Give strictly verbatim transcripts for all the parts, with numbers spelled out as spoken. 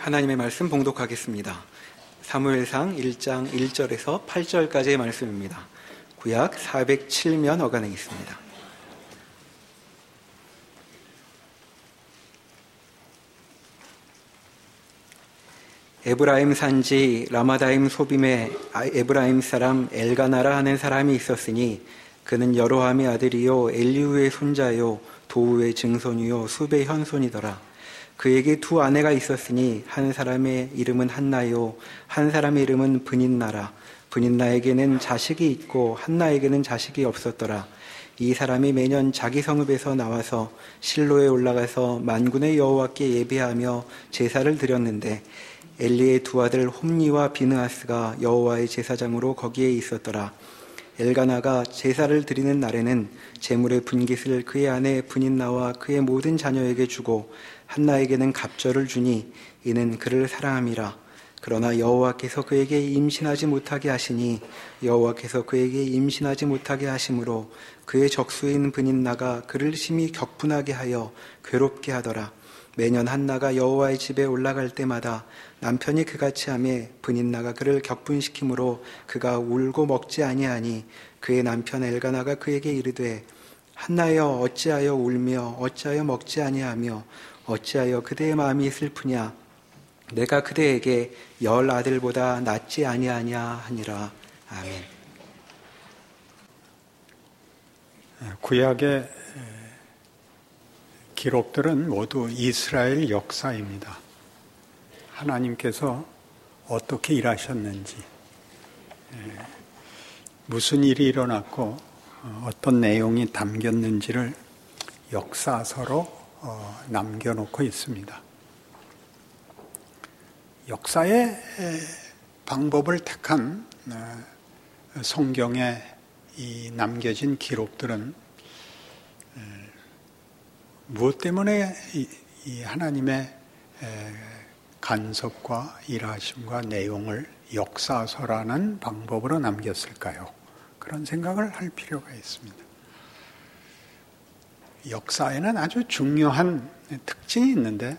하나님의 말씀 봉독하겠습니다. 사무엘상 일 장 일 절에서 팔 절까지의 말씀입니다. 구약 사백칠 면 어간에 있습니다. 에브라임 산지 라마다임 소빔에 에브라임 사람 엘가나라 하는 사람이 있었으니 그는 여로함의 아들이요 엘리후의 손자요 도우의 증손이요 숲의 현손이더라. 그에게 두 아내가 있었으니 한 사람의 이름은 한나요 한 사람의 이름은 브닌나라. 브닌나에게는 자식이 있고 한나에게는 자식이 없었더라. 이 사람이 매년 자기 성읍에서 나와서 실로에 올라가서 만군의 여호와께 예배하며 제사를 드렸는데 엘리의 두 아들 홈니와 비느하스가 여호와의 제사장으로 거기에 있었더라. 엘가나가 제사를 드리는 날에는 제물의 분깃을 그의 아내 브닌나와 그의 모든 자녀에게 주고 한나에게는 갑절을 주니 이는 그를 사랑함이라. 그러나 여호와께서 그에게 임신하지 못하게 하시니 여호와께서 그에게 임신하지 못하게 하심으로 그의 적수인 브닌나가 그를 심히 격분하게 하여 괴롭게 하더라. 매년 한나가 여호와의 집에 올라갈 때마다 남편이 그같이 하매 브닌나가 그를 격분시키므로 그가 울고 먹지 아니하니 그의 남편 엘가나가 그에게 이르되 한나여 어찌하여 울며 어찌하여 먹지 아니하며 어찌하여 그대의 마음이 슬프냐 내가 그대에게 열 아들보다 낫지 아니하냐 하니라. 아멘. 구약의 기록들은 모두 이스라엘 역사입니다. 하나님께서 어떻게 일하셨는지, 무슨 일이 일어났고 어떤 내용이 담겼는지를 역사서로 남겨놓고 있습니다. 역사의 방법을 택한 성경에 이 남겨진 기록들은 무엇 때문에 이 하나님의 간섭과 일하심과 내용을 역사서라는 방법으로 남겼을까요? 그런 생각을 할 필요가 있습니다. 역사에는 아주 중요한 특징이 있는데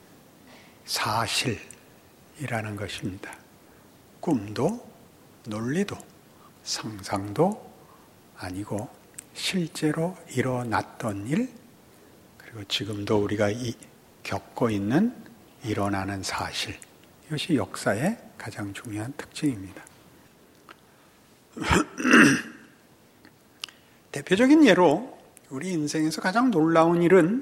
사실이라는 것입니다. 꿈도 논리도 상상도 아니고 실제로 일어났던 일, 그리고 지금도 우리가 이, 겪고 있는 일어나는 사실, 이것이 역사의 가장 중요한 특징입니다. 대표적인 예로 우리 인생에서 가장 놀라운 일은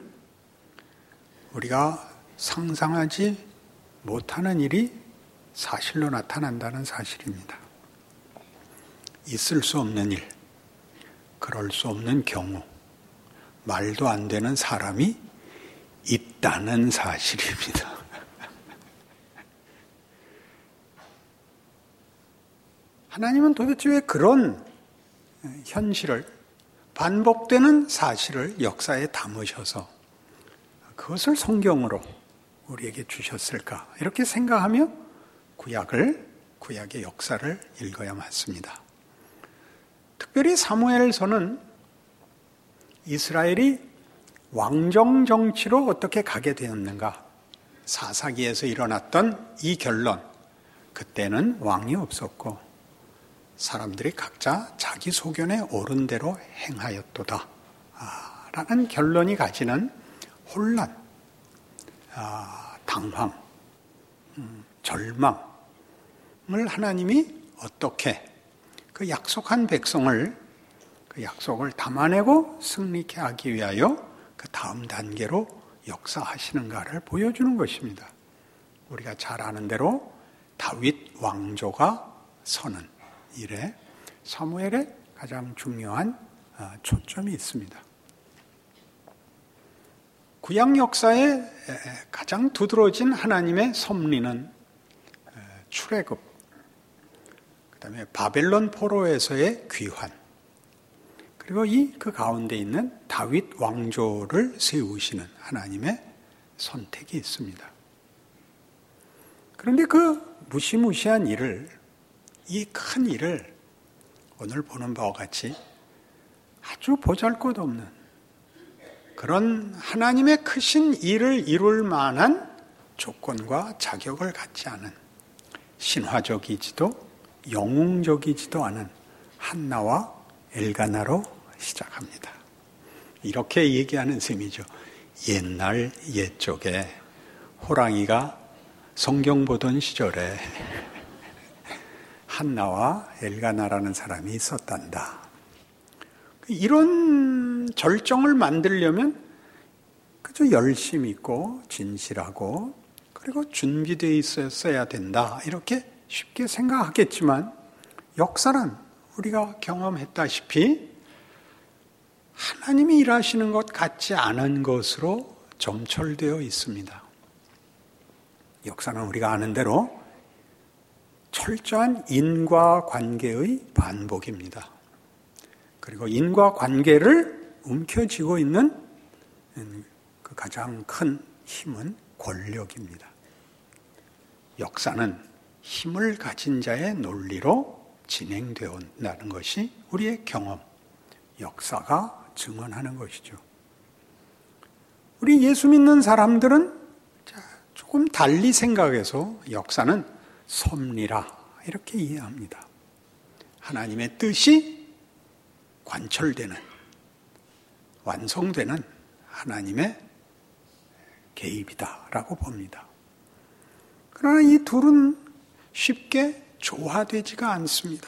우리가 상상하지 못하는 일이 사실로 나타난다는 사실입니다. 있을 수 없는 일, 그럴 수 없는 경우, 말도 안 되는 사람이 있다는 사실입니다. 하나님은 도대체 왜 그런 현실을, 반복되는 사실을 역사에 담으셔서 그것을 성경으로 우리에게 주셨을까? 이렇게 생각하며 구약을, 구약의 역사를 읽어야 맞습니다. 특별히 사무엘서는 이스라엘이 왕정 정치로 어떻게 가게 되었는가? 사사기에서 일어났던 이 결론, 그때는 왕이 없었고 사람들이 각자 자기 소견에 옳은 대로 행하였도다 라는 결론이 가지는 혼란, 당황, 절망을 하나님이 어떻게 그 약속한 백성을, 그 약속을 담아내고 승리케 하기 위하여 그 다음 단계로 역사하시는가를 보여주는 것입니다. 우리가 잘 아는 대로 다윗 왕조가 서는 일에 사무엘의 가장 중요한 초점이 있습니다. 구약 역사의 가장 두드러진 하나님의 섭리는 출애굽, 그 다음에 바벨론 포로에서의 귀환, 그리고 이 그 가운데 있는 다윗 왕조를 세우시는 하나님의 선택이 있습니다. 그런데 그 무시무시한 일을, 이 큰 일을 오늘 보는 바와 같이 아주 보잘것없는 그런 하나님의 크신 일을 이룰 만한 조건과 자격을 갖지 않은 신화적이지도 영웅적이지도 않은 한나와 엘가나로 시작합니다. 이렇게 얘기하는 셈이죠. 옛날 옛적에 호랑이가 성경 보던 시절에 한나와 엘가나라는 사람이 있었단다. 이런 절정을 만들려면 그저 열심 있고 진실하고 그리고 준비되어 있었어야 된다. 이렇게 쉽게 생각하겠지만 역사는 우리가 경험했다시피 하나님이 일하시는 것 같지 않은 것으로 점철되어 있습니다. 역사는 우리가 아는 대로 철저한 인과관계의 반복입니다. 그리고 인과관계를 움켜쥐고 있는 그 가장 큰 힘은 권력입니다. 역사는 힘을 가진 자의 논리로 진행되어 온다는 것이 우리의 경험, 역사가 증언하는 것이죠. 우리 예수 믿는 사람들은 조금 달리 생각해서 역사는 섭리라 이렇게 이해합니다. 하나님의 뜻이 관철되는, 완성되는 하나님의 개입이다라고 봅니다. 그러나 이 둘은 쉽게 조화되지가 않습니다.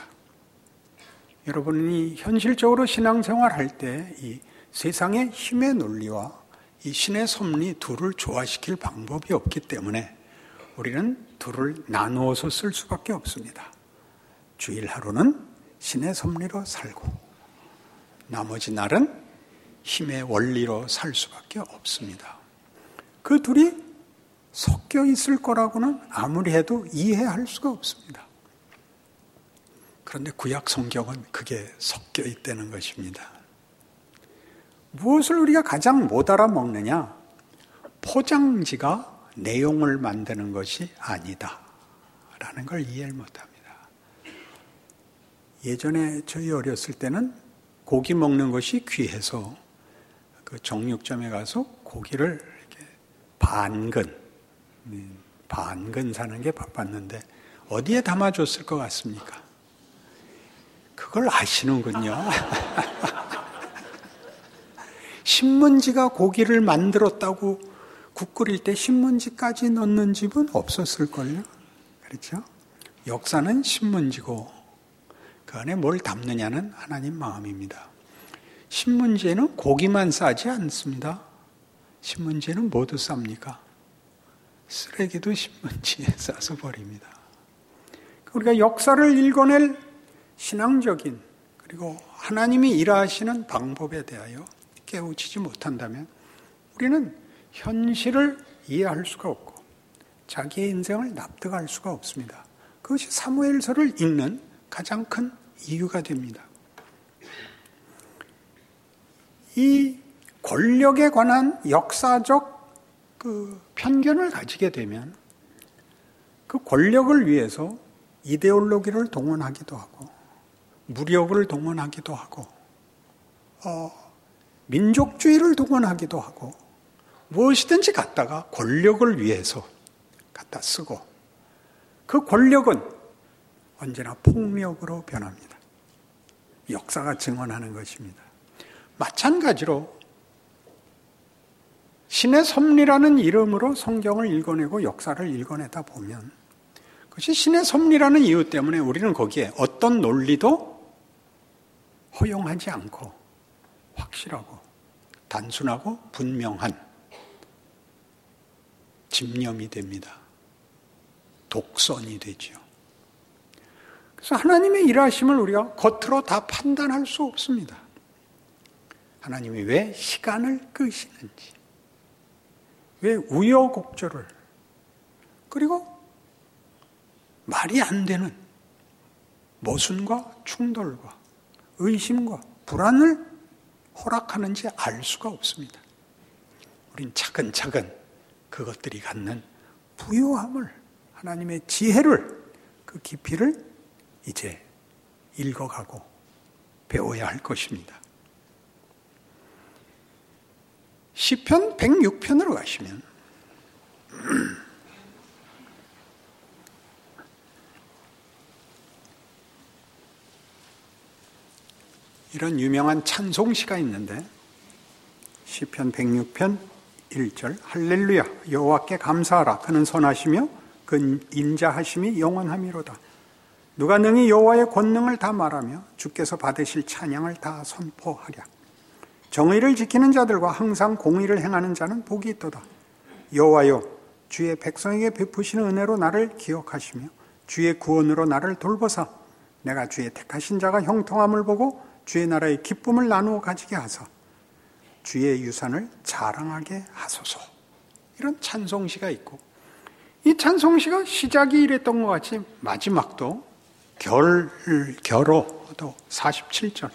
여러분이 현실적으로 신앙생활할 때 이 세상의 힘의 논리와 이 신의 섭리 둘을 조화시킬 방법이 없기 때문에 우리는 둘을 나누어서 쓸 수밖에 없습니다. 주일 하루는 신의 섭리로 살고 나머지 날은 힘의 원리로 살 수밖에 없습니다. 그 둘이 섞여 있을 거라고는 아무리 해도 이해할 수가 없습니다. 그런데 구약 성경은 그게 섞여 있다는 것입니다. 무엇을 우리가 가장 못 알아먹느냐? 포장지가 내용을 만드는 것이 아니다 라는 걸 이해를 못합니다. 예전에 저희 어렸을 때는 고기 먹는 것이 귀해서 그 정육점에 가서 고기를 이렇게 반근 반근 사는 게 바빴는데 어디에 담아줬을 것 같습니까? 그걸 아시는군요. 신문지가 고기를 만들었다고 국 끓일 때 신문지까지 넣는 집은 없었을걸요. 그렇죠? 역사는 신문지고 그 안에 뭘 담느냐는 하나님 마음입니다. 신문지에는 고기만 싸지 않습니다. 신문지에는 뭐도 쌉니까? 쓰레기도 신문지에 싸서 버립니다. 우리가 역사를 읽어낼 신앙적인 그리고 하나님이 일하시는 방법에 대하여 깨우치지 못한다면 우리는 현실을 이해할 수가 없고 자기의 인생을 납득할 수가 없습니다. 그것이 사무엘서를 읽는 가장 큰 이유가 됩니다. 이 권력에 관한 역사적 그 편견을 가지게 되면 그 권력을 위해서 이데올로기를 동원하기도 하고 무력을 동원하기도 하고 어, 민족주의를 동원하기도 하고 무엇이든지 갖다가 권력을 위해서 갖다 쓰고 그 권력은 언제나 폭력으로 변합니다. 역사가 증언하는 것입니다. 마찬가지로 신의 섭리라는 이름으로 성경을 읽어내고 역사를 읽어내다 보면 그것이 신의 섭리라는 이유 때문에 우리는 거기에 어떤 논리도 허용하지 않고 확실하고 단순하고 분명한 집념이 됩니다. 독선이 되죠. 그래서 하나님의 일하심을 우리가 겉으로 다 판단할 수 없습니다. 하나님이 왜 시간을 끄시는지, 왜 우여곡절을, 그리고 말이 안 되는 모순과 충돌과 의심과 불안을 허락하는지 알 수가 없습니다. 우린 차근차근 그것들이 갖는 부요함을, 하나님의 지혜를, 그 깊이를 이제 읽어가고 배워야 할 것입니다. 시편 백육 편으로 가시면 이런 유명한 찬송시가 있는데 시편 백육 편 일 절 할렐루야 여호와께 감사하라 그는 선하시며 그 인자하심이 영원하미로다. 누가 능히 여호와의 권능을 다 말하며 주께서 받으실 찬양을 다 선포하랴. 정의를 지키는 자들과 항상 공의를 행하는 자는 복이 있도다. 여호와여 주의 백성에게 베푸시는 은혜로 나를 기억하시며 주의 구원으로 나를 돌보사 내가 주의 택하신 자가 형통함을 보고 주의 나라의 기쁨을 나누어 가지게 하사 주의 유산을 자랑하게 하소서. 이런 찬송시가 있고 이 찬송시가 시작이 이랬던 것 같이 마지막도 결, 결어도 사십칠 절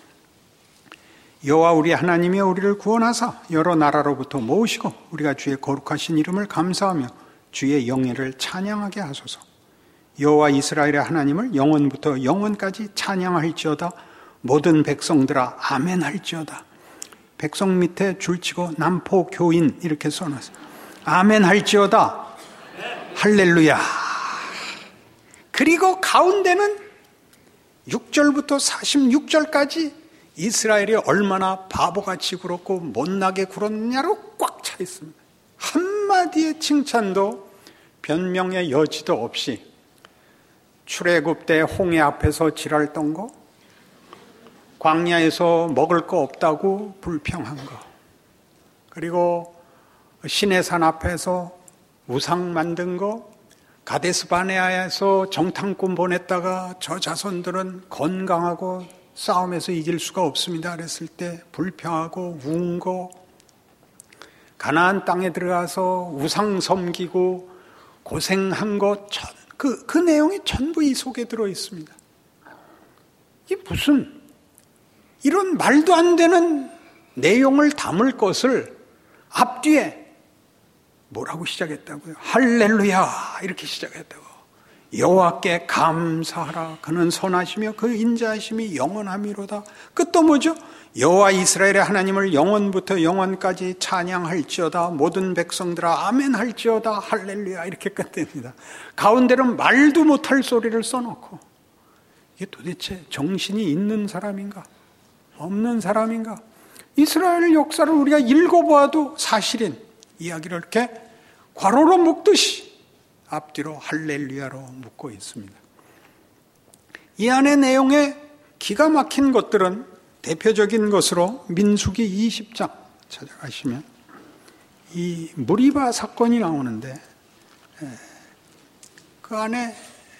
여호와 우리 하나님이 우리를 구원하사 여러 나라로부터 모으시고 우리가 주의 거룩하신 이름을 감사하며 주의 영예를 찬양하게 하소서. 여호와 이스라엘의 하나님을 영원부터 영원까지 찬양할지어다. 모든 백성들아 아멘 할지어다. 백성 밑에 줄치고 남포 교인 이렇게 써놨어요. 아멘 할지어다. 할렐루야. 그리고 가운데는 육 절부터 사십육 절까지 이스라엘이 얼마나 바보같이 굴었고 못나게 굴었느냐로 꽉 차 있습니다. 한마디의 칭찬도 변명의 여지도 없이 출애굽 때 홍해 앞에서 지랄 떤 거, 광야에서 먹을 거 없다고 불평한 거, 그리고 시내산 앞에서 우상 만든 거, 가데스 바네아에서 정탐꾼 보냈다가 저 자손들은 건강하고 싸움에서 이길 수가 없습니다 그랬을 때 불평하고 운 거, 가나안 땅에 들어가서 우상 섬기고 고생한 것, 그, 그 내용이 전부 이 속에 들어 있습니다. 이게 무슨 이런 말도 안 되는 내용을 담을 것을 앞뒤에 뭐라고 시작했다고요? 할렐루야 이렇게 시작했다고. 여호와께 감사하라 그는 선하시며 그 인자하심이 영원하미로다. 끝도 뭐죠? 여호와 이스라엘의 하나님을 영원부터 영원까지 찬양할지어다. 모든 백성들아 아멘 할지어다. 할렐루야 이렇게 끝냅니다. 가운데는 말도 못할 소리를 써놓고 이게 도대체 정신이 있는 사람인가 없는 사람인가? 이스라엘 역사를 우리가 읽어보아도 사실인 이야기를 이렇게 괄호로 묶듯이 앞뒤로 할렐루야로 묶고 있습니다. 이 안의 내용에 기가 막힌 것들은 대표적인 것으로 민수기 이십 장 찾아가시면 이 무리바 사건이 나오는데 그 안에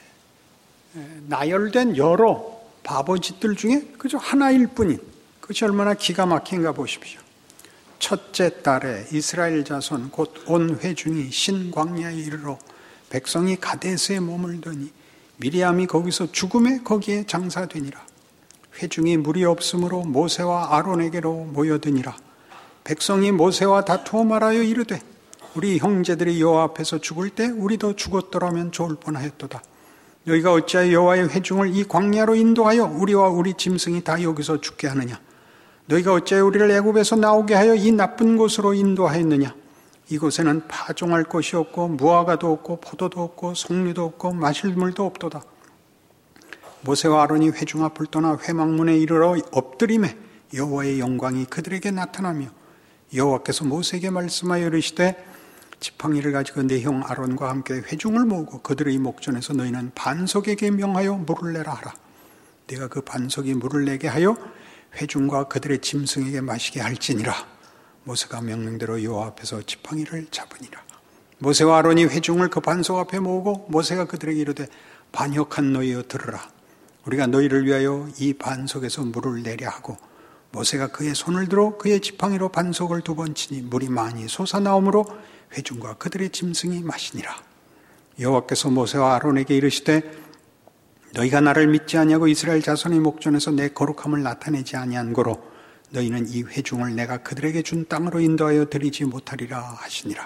나열된 여러 바보짓들 중에 그저 하나일 뿐인 그것이 얼마나 기가 막힌가 보십시오. 첫째 달에 이스라엘 자손 곧 온 회중이 신광야에 이르러 백성이 가데스에 머물더니 미리암이 거기서 죽음에 거기에 장사되니라. 회중이 물이 없으므로 모세와 아론에게로 모여드니라. 백성이 모세와 다투어 말하여 이르되 우리 형제들이 여호와 앞에서 죽을 때 우리도 죽었더라면 좋을 뻔하였도다. 너희가 어찌하여 여호와의 회중을 이 광야로 인도하여 우리와 우리 짐승이 다 여기서 죽게 하느냐? 너희가 어찌하여 우리를 애굽에서 나오게 하여 이 나쁜 곳으로 인도하였느냐? 이곳에는 파종할 것이 없고 무화과도 없고 포도도 없고 석류도 없고 마실 물도 없도다. 모세와 아론이 회중 앞을 떠나 회막문에 이르러 엎드림에 여호와의 영광이 그들에게 나타나며 여호와께서 모세에게 말씀하여 이르시되 지팡이를 가지고 내 형 아론과 함께 회중을 모으고 그들의 목전에서 너희는 반석에게 명하여 물을 내라 하라. 네가 그 반석이 물을 내게 하여 회중과 그들의 짐승에게 마시게 할지니라. 모세가 명령대로 여호와 앞에서 지팡이를 잡으니라. 모세와 아론이 회중을 그 반석 앞에 모으고 모세가 그들에게 이르되 반역한 너희여 들으라. 우리가 너희를 위하여 이 반석에서 물을 내려 하고 모세가 그의 손을 들어 그의 지팡이로 반석을 두 번 치니 물이 많이 솟아나오므로 회중과 그들의 짐승이 마시니라. 여호와께서 모세와 아론에게 이르시되 너희가 나를 믿지 아니하고 이스라엘 자손의 목전에서 내 거룩함을 나타내지 아니한 고로 너희는 이 회중을 내가 그들에게 준 땅으로 인도하여 드리지 못하리라 하시니라.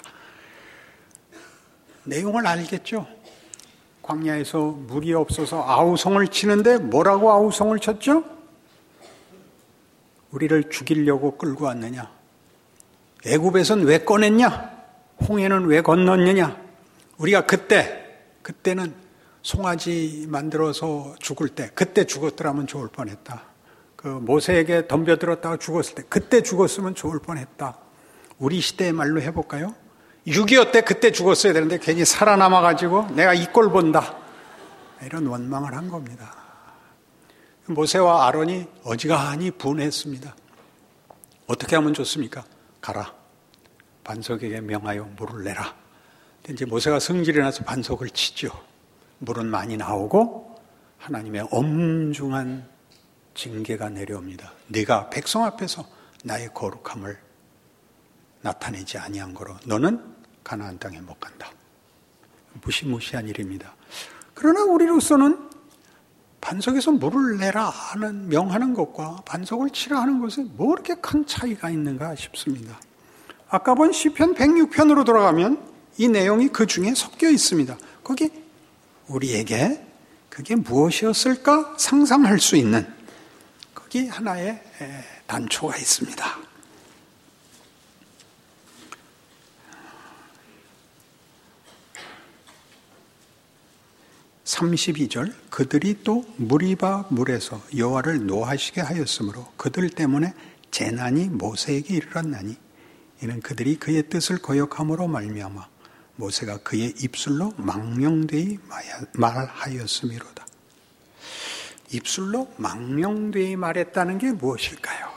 내용을 알겠죠? 광야에서 물이 없어서 아우성을 치는데 뭐라고 아우성을 쳤죠? 우리를 죽이려고 끌고 왔느냐? 애굽에선 왜 꺼냈냐? 홍해는 왜 건넜느냐? 우리가 그때, 그때는 송아지 만들어서 죽을 때, 그때 죽었더라면 좋을 뻔했다. 그 그 모세에게 덤벼들었다가 죽었을 때 그때 죽었으면 좋을 뻔했다. 우리 시대의 말로 해볼까요? 육이오 때 그때 죽었어야 되는데 괜히 살아남아가지고 내가 이 꼴 본다. 이런 원망을 한 겁니다. 모세와 아론이 어지간히 분했습니다. 어떻게 하면 좋습니까? 가라. 반석에게 명하여 물을 내라. 근데 이제 모세가 성질이 나서 반석을 치죠. 물은 많이 나오고 하나님의 엄중한 징계가 내려옵니다. 네가 백성 앞에서 나의 거룩함을 나타내지 아니한 거로 너는 가나안 땅에 못 간다. 무시무시한 일입니다. 그러나 우리로서는 반석에서 물을 내라 하는 명하는 것과 반석을 치라 하는 것에 뭐 그렇게 큰 차이가 있는가 싶습니다. 아까 본 시편 백육 편으로 돌아가면 이 내용이 그 중에 섞여 있습니다. 거기 우리에게 그게 무엇이었을까 상상할 수 있는 거기 하나의 단초가 있습니다. 삼십이 절 그들이 또 무리바 물에서 여호와를 노하시게 하였으므로 그들 때문에 재난이 모세에게 이르렀나니 이는 그들이 그의 뜻을 거역함으로 말미암아 모세가 그의 입술로 망령되이 말하였음이로다. 입술로 망령되이 말했다는 게 무엇일까요?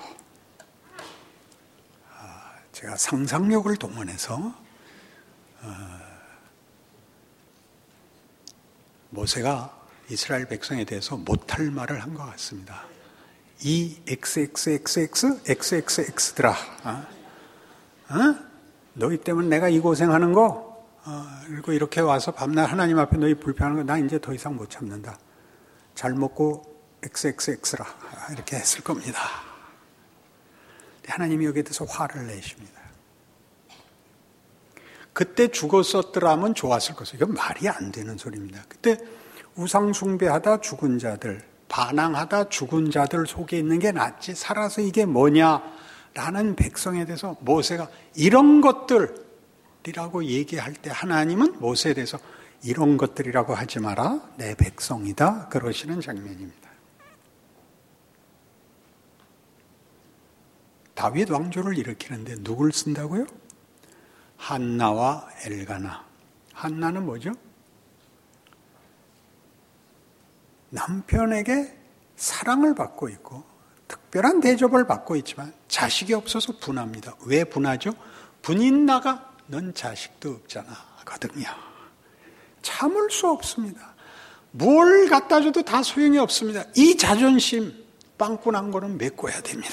제가 상상력을 동원해서 모세가 이스라엘 백성에 대해서 못할 말을 한 것 같습니다. 이 엑스엑스엑스엑스 엑스엑스엑스더라. 어? 어? 너희 때문에 내가 이 고생하는 거 어, 그리고 이렇게 와서 밤낮 하나님 앞에 너희 불평하는 거 나 이제 더 이상 못 참는다. 잘 먹고 엑스엑스엑스라 이렇게 했을 겁니다. 하나님이 여기에 대해서 화를 내십니다. 그때 죽었었더라면 좋았을 것이에요. 이건 말이 안 되는 소리입니다. 그때 우상 숭배하다 죽은 자들, 반항하다 죽은 자들 속에 있는 게 낫지 살아서 이게 뭐냐라는 백성에 대해서 모세가 이런 것들이라고 얘기할 때 하나님은 모세에 대해서 이런 것들이라고 하지 마라. 내 백성이다. 그러시는 장면입니다. 다윗 왕조를 일으키는데 누굴 쓴다고요? 한나와 엘가나. 한나는 뭐죠? 남편에게 사랑을 받고 있고 특별한 대접을 받고 있지만 자식이 없어서 분합니다. 왜 분하죠? 분인 나가 넌 자식도 없잖아 거든요. 참을 수 없습니다. 뭘 갖다 줘도 다 소용이 없습니다. 이 자존심 빵꾸난 거는 메꿔야 됩니다.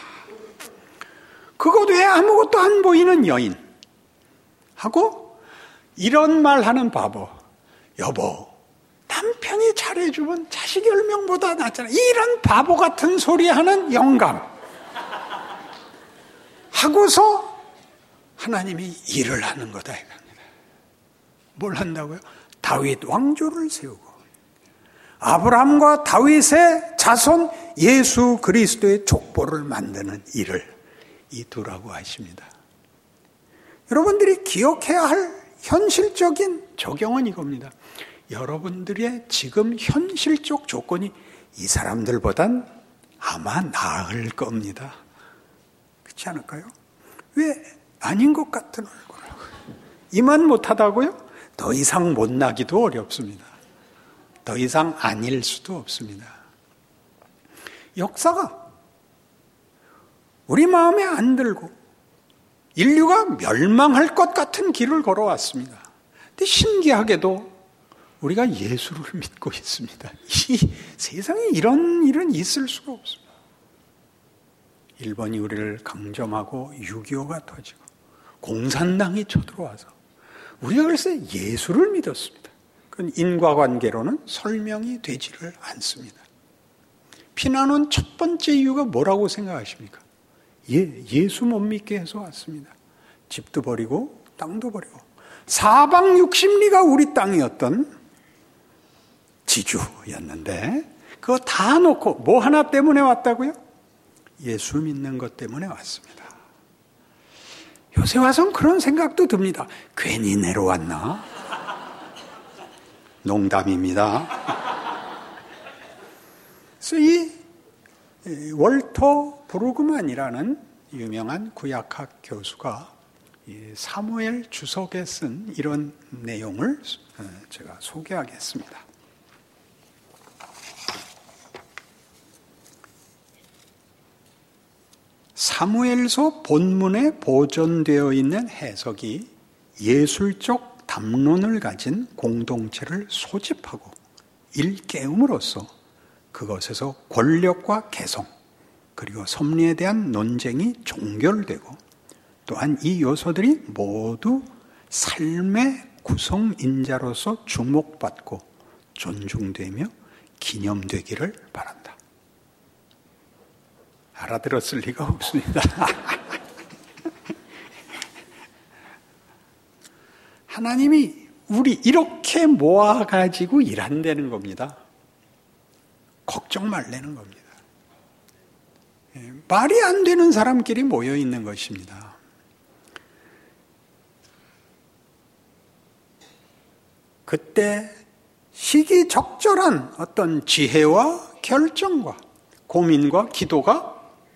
그것 외에 아무것도 안 보이는 여인 하고 이런 말 하는 바보. 여보, 남편이 잘해주면 자식이 열 명보다 낫잖아. 이런 바보 같은 소리 하는 영감 하고서 하나님이 일을 하는 거다 이겁니다. 뭘 한다고요? 다윗 왕조를 세우고 아브라함과 다윗의 자손 예수 그리스도의 족보를 만드는 일을 이두라고 하십니다. 여러분들이 기억해야 할 현실적인 적용은 이겁니다. 여러분들의 지금 현실적 조건이 이 사람들보단 아마 나을 겁니다. 그렇지 않을까요? 왜 아닌 것 같은 얼굴을 이만 못하다고요? 더 이상 못나기도 어렵습니다. 더 이상 아닐 수도 없습니다. 역사가 우리 마음에 안 들고 인류가 멸망할 것 같은 길을 걸어왔습니다. 근데 신기하게도 우리가 예수를 믿고 있습니다. 이 세상에 이런 일은 있을 수가 없습니다. 일본이 우리를 강점하고 육이오가 터지고 공산당이 쳐들어와서 우리가 글쎄 예수를 믿었습니다. 그건 인과관계로는 설명이 되지를 않습니다. 피난온 첫 번째 이유가 뭐라고 생각하십니까? 예, 예수 못 믿게 해서 왔습니다. 집도 버리고 땅도 버리고 사방 육십리가 우리 땅이었던 지주였는데 그거 다 놓고 뭐 하나 때문에 왔다고요? 예수 믿는 것 때문에 왔습니다. 요새 와서는 그런 생각도 듭니다. 괜히 내려왔나? 농담입니다. 그래서 이 월터 브루그만이라는 유명한 구약학 교수가 사무엘 주석에 쓴 이런 내용을 제가 소개하겠습니다. 사무엘서 본문에 보존되어 있는 해석이 예술적 담론을 가진 공동체를 소집하고 일깨움으로써 그것에서 권력과 개성 그리고 섭리에 대한 논쟁이 종결되고 또한 이 요소들이 모두 삶의 구성인자로서 주목받고 존중되며 기념되기를 바란다. 알아들었을 리가 없습니다. 하나님이 우리 이렇게 모아가지고 일한다는 겁니다. 걱정 말라는 겁니다. 말이 안 되는 사람끼리 모여 있는 것입니다. 그때 시기적절한 어떤 지혜와 결정과 고민과 기도가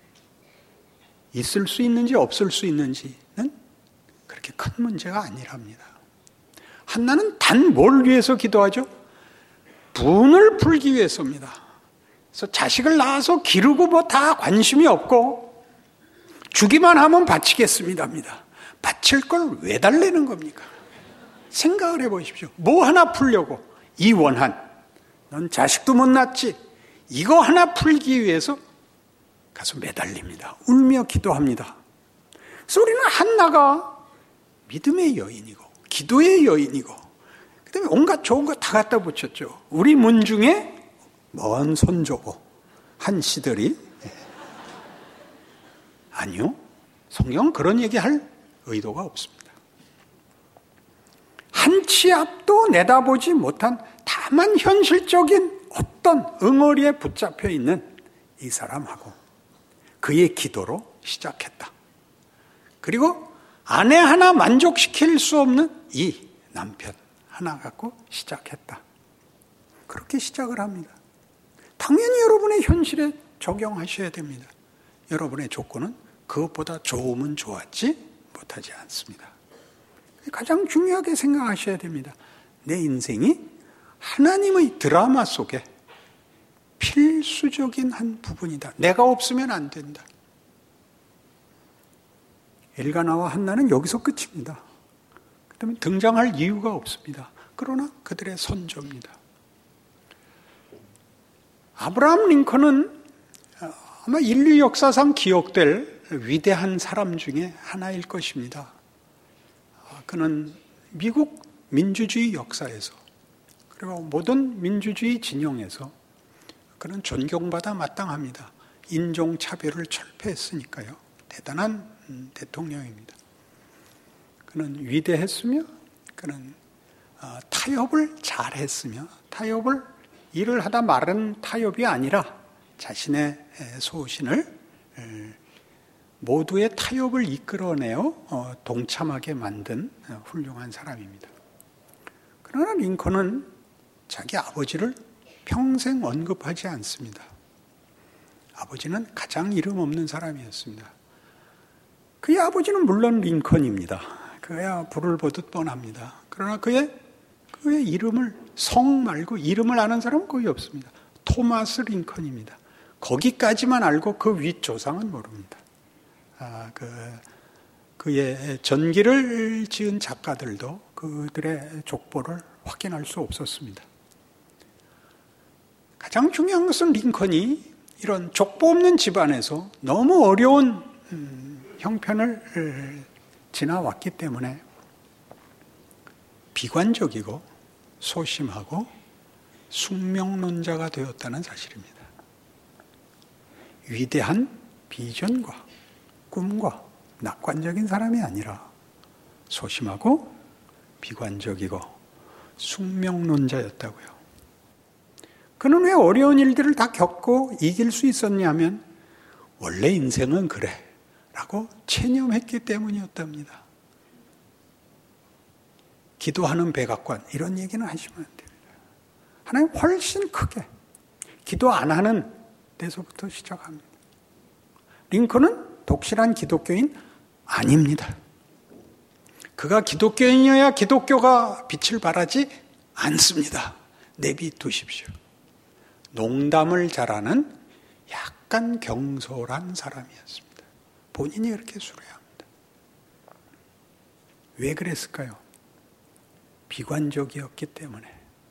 있을 수 있는지 없을 수 있는지는 그렇게 큰 문제가 아니랍니다. 한나는 단 뭘 위해서 기도하죠? 분을 풀기 위해서입니다. 그래서 자식을 낳아서 기르고 뭐 다 관심이 없고 주기만 하면 바치겠습니다입니다. 바칠 걸 왜 달래는 겁니까? 생각을 해보십시오. 뭐 하나 풀려고 이 원한 넌 자식도 못 낳지 이거 하나 풀기 위해서 가서 매달립니다. 울며 기도합니다. 그래서 우리는 한나가 믿음의 여인이고 기도의 여인이고 그 다음에 온갖 좋은 거 다 갖다 붙였죠. 우리 문중에 먼 손조고 한 시들이 아니요. 성경은 그런 얘기할 의도가 없습니다. 한 치 앞도 내다보지 못한 다만 현실적인 어떤 응어리에 붙잡혀 있는 이 사람하고 그의 기도로 시작했다. 그리고 아내 하나 만족시킬 수 없는 이 남편 하나 갖고 시작했다. 그렇게 시작을 합니다. 당연히 여러분의 현실에 적용하셔야 됩니다. 여러분의 조건은 그것보다 좋으면 좋았지 못하지 않습니다. 가장 중요하게 생각하셔야 됩니다. 내 인생이 하나님의 드라마 속에 필수적인 한 부분이다. 내가 없으면 안 된다. 엘가나와 한나는 여기서 끝입니다. 그다음에 등장할 이유가 없습니다. 그러나 그들의 선조입니다. 아브라함 링컨은 아마 인류 역사상 기억될 위대한 사람 중에 하나일 것입니다. 그는 미국 민주주의 역사에서 그리고 모든 민주주의 진영에서 그는 존경받아 마땅합니다. 인종차별을 철폐했으니까요. 대단한 대통령입니다. 그는 위대했으며 그는 타협을 잘했으며 타협을 일을 하다 말은 타협이 아니라 자신의 소신을 모두의 타협을 이끌어내어 동참하게 만든 훌륭한 사람입니다. 그러나 링컨은 자기 아버지를 평생 언급하지 않습니다. 아버지는 가장 이름 없는 사람이었습니다. 그의 아버지는 물론 링컨입니다. 그야 불을 보듯 뻔합니다. 그러나 그의, 그의 이름을, 성 말고 이름을 아는 사람은 거의 없습니다. 토마스 링컨입니다. 거기까지만 알고 그 윗조상은 모릅니다. 아, 그, 그의 전기를 지은 작가들도 그들의 족보를 확인할 수 없었습니다. 가장 중요한 것은 링컨이 이런 족보 없는 집안에서 너무 어려운 음, 형편을 지나왔기 때문에 비관적이고 소심하고 숙명론자가 되었다는 사실입니다. 위대한 비전과 꿈과 낙관적인 사람이 아니라 소심하고 비관적이고 숙명론자였다고요. 그는 왜 어려운 일들을 다 겪고 이길 수 있었냐면 원래 인생은 그래 라고 체념했기 때문이었답니다. 기도하는 백악관 이런 얘기는 하시면 안 됩니다. 하나님 훨씬 크게 기도 안 하는 때서부터 시작합니다. 링컨은 독실한 기독교인 아닙니다. 그가 기독교인이어야 기독교가 빛을 발하지 않습니다. 내비두십시오. 농담을 잘하는 약간 경솔한 사람이었습니다. 본인이 그렇게 수려합니다. 왜 그랬을까요? 비관적이었기 때문에.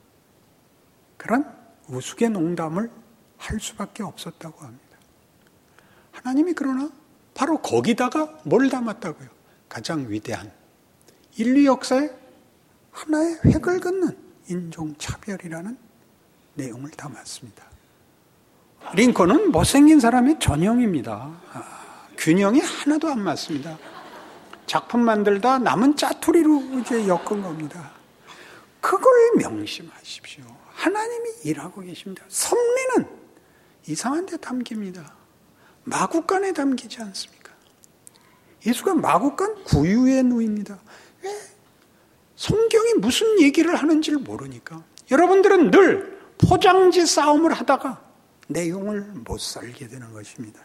그런 우스개 농담을 할 수밖에 없었다고 합니다. 하나님이 그러나 바로 거기다가 뭘 담았다고요? 가장 위대한 인류 역사에 하나의 획을 긋는 인종차별이라는 내용을 담았습니다. 링컨은 못생긴 사람의 전형입니다. 아, 균형이 하나도 안 맞습니다. 작품 만들다 남은 짜투리로 이제 엮은 겁니다. 그걸 명심하십시오. 하나님이 일하고 계십니다. 섭리는 이상한 데 담깁니다. 마구간에 담기지 않습니까? 예수가 마구간 구유에 누입니다. 왜? 성경이 무슨 얘기를 하는지를 모르니까. 여러분들은 늘 포장지 싸움을 하다가 내용을 못 살게 되는 것입니다.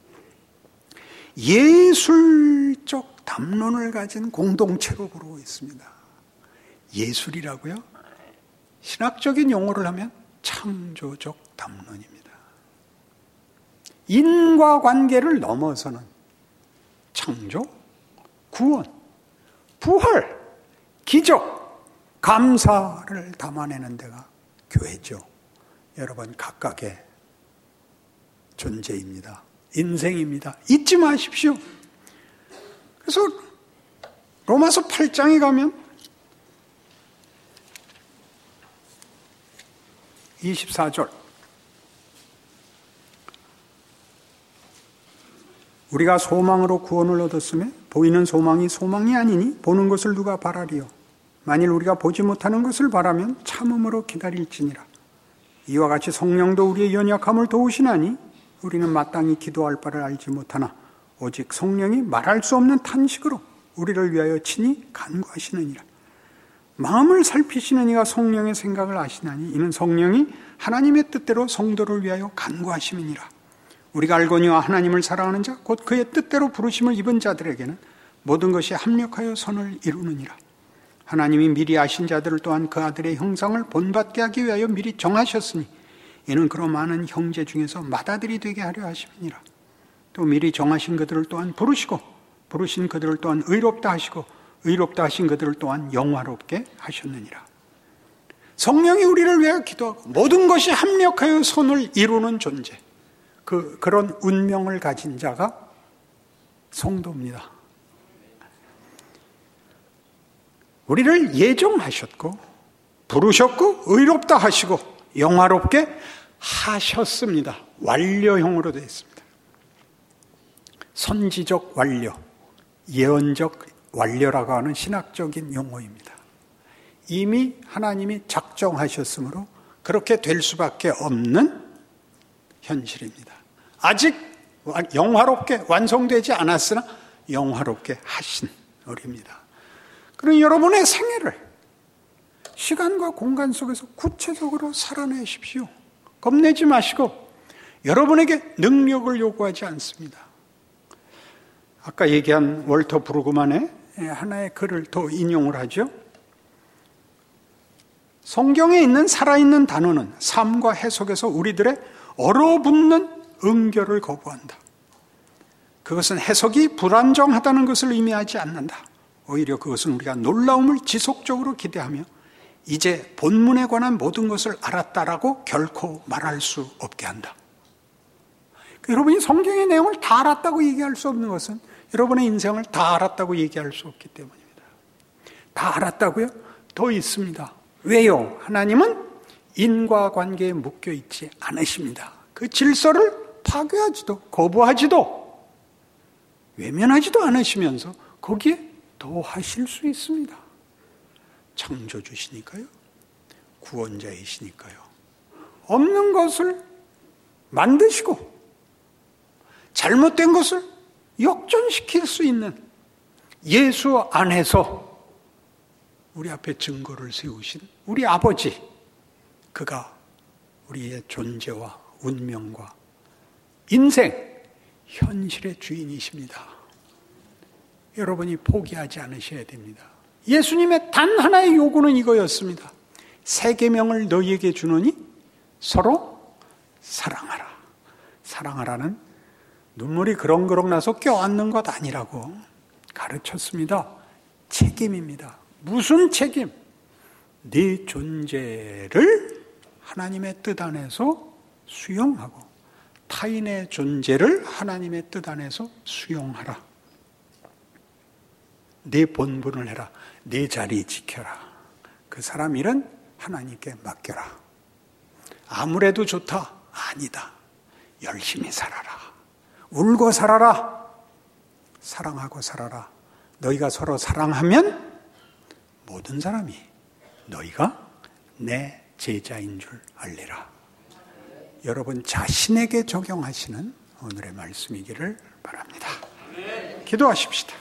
예술적 담론을 가진 공동체로 부르고 있습니다. 예술이라고요? 신학적인 용어를 하면 창조적 담론입니다. 인과관계를 넘어서는 창조, 구원, 부활, 기적, 감사를 담아내는 데가 교회죠. 여러분 각각의 존재입니다. 인생입니다. 잊지 마십시오. 그래서 로마서 팔 장에 가면 이십사 절 우리가 소망으로 구원을 얻었으며 보이는 소망이 소망이 아니니 보는 것을 누가 바라리요. 만일 우리가 보지 못하는 것을 바라면 참음으로 기다릴지니라. 이와 같이 성령도 우리의 연약함을 도우시나니 우리는 마땅히 기도할 바를 알지 못하나 오직 성령이 말할 수 없는 탄식으로 우리를 위하여 친히 간구하시느니라. 마음을 살피시는 이가 성령의 생각을 아시나니 이는 성령이 하나님의 뜻대로 성도를 위하여 간구하심이니라. 우리가 알거니와 하나님을 사랑하는 자 곧 그의 뜻대로 부르심을 입은 자들에게는 모든 것이 합력하여 선을 이루느니라. 하나님이 미리 아신 자들을 또한 그 아들의 형상을 본받게 하기 위하여 미리 정하셨으니 이는 그런 많은 형제 중에서 맏아들이 되게 하려 하심이니라. 또 미리 정하신 그들을 또한 부르시고 부르신 그들을 또한 의롭다 하시고 의롭다 하신 그들을 또한 영화롭게 하셨느니라. 성령이 우리를 위하여 기도하고 모든 것이 합력하여 선을 이루는 존재, 그, 그런 운명을 가진 자가 성도입니다. 우리를 예정하셨고 부르셨고 의롭다 하시고 영화롭게 하셨습니다. 완료형으로 되어 있습니다. 선지적 완료, 예언적 완료라고 하는 신학적인 용어입니다. 이미 하나님이 작정하셨으므로 그렇게 될 수밖에 없는 현실입니다. 아직 영화롭게 완성되지 않았으나 영화롭게 하신 우리입니다. 그럼 여러분의 생애를 시간과 공간 속에서 구체적으로 살아내십시오. 겁내지 마시고 여러분에게 능력을 요구하지 않습니다. 아까 얘기한 월터 브루그만의 하나의 글을 더 인용을 하죠. 성경에 있는 살아있는 단어는 삶과 해석에서 우리들의 얼어붙는 응결을 거부한다. 그것은 해석이 불안정하다는 것을 의미하지 않는다. 오히려 그것은 우리가 놀라움을 지속적으로 기대하며 이제 본문에 관한 모든 것을 알았다라고 결코 말할 수 없게 한다. 여러분이 성경의 내용을 다 알았다고 얘기할 수 없는 것은 여러분의 인생을 다 알았다고 얘기할 수 없기 때문입니다. 다 알았다고요? 더 있습니다. 왜요? 하나님은 인과관계에 묶여있지 않으십니다. 그 질서를 파괴하지도 거부하지도 외면하지도 않으시면서 거기에 더 하실 수 있습니다. 창조주시니까요. 구원자이시니까요. 없는 것을 만드시고 잘못된 것을 역전시킬 수 있는 예수 안에서 우리 앞에 증거를 세우신 우리 아버지, 그가 우리의 존재와 운명과 인생, 현실의 주인이십니다. 여러분이 포기하지 않으셔야 됩니다. 예수님의 단 하나의 요구는 이거였습니다. 새 계명을 너희에게 주노니 서로 사랑하라. 사랑하라는 눈물이 그렁그렁 나서 껴안는 것 아니라고 가르쳤습니다. 책임입니다. 무슨 책임? 네 존재를 하나님의 뜻 안에서 수용하고 타인의 존재를 하나님의 뜻 안에서 수용하라. 네 본분을 해라. 네 자리 지켜라. 그 사람 일은 하나님께 맡겨라. 아무래도 좋다. 아니다. 열심히 살아라. 울고 살아라. 사랑하고 살아라. 너희가 서로 사랑하면 모든 사람이 너희가 내 제자인 줄 알리라. 여러분 자신에게 적용하시는 오늘의 말씀이기를 바랍니다. 기도하십시다.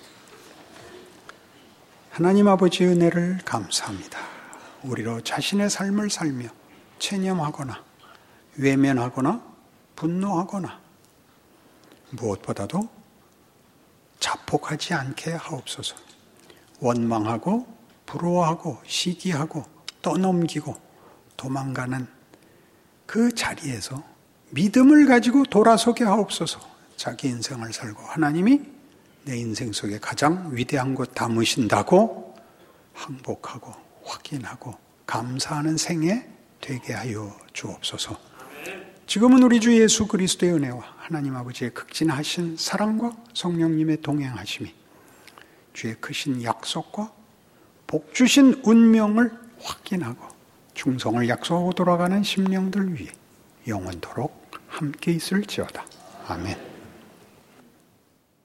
하나님 아버지의 은혜를 감사합니다. 우리로 자신의 삶을 살며 체념하거나 외면하거나 분노하거나 무엇보다도 자폭하지 않게 하옵소서. 원망하고 부러워하고 시기하고 떠넘기고 도망가는 그 자리에서 믿음을 가지고 돌아서게 하옵소서. 자기 인생을 살고 하나님이 내 인생 속에 가장 위대한 것 담으신다고 항복하고 확인하고 감사하는 생애 되게 하여 주옵소서. 지금은 우리 주 예수 그리스도의 은혜와 하나님 아버지의 극진하신 사랑과 성령님의 동행하심이 주의 크신 약속과 복 주신 운명을 확인하고 충성을 약속하고 돌아가는 심령들 위해 영원토록 함께 있을지어다. 아멘.